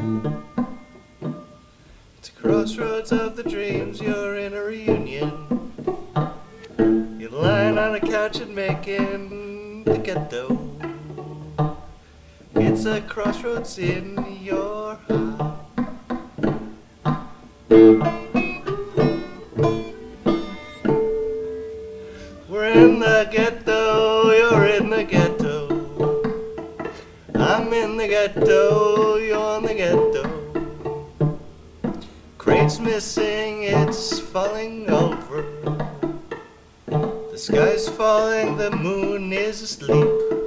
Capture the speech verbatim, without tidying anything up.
It's a crossroads of the dreams, you're in a reunion. You're lying on a couch and making the ghetto. It's a crossroads in your heart. We're in the ghetto, you're in the ghetto. I'm in the ghetto, you're in the ghetto. Crate's missing, it's falling over. The sky's falling, the moon is asleep.